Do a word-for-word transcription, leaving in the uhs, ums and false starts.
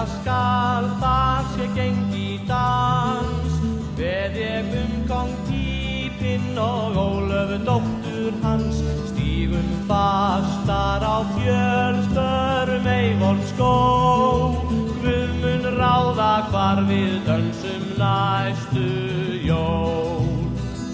skal þar sé gengi dans, veð ég kóng Pípinn og Ólöfu dóttur hans, stígum fastar á fjölsbörum Eyjólfsskóg, Guð mun ráða hvar við dönsum næstu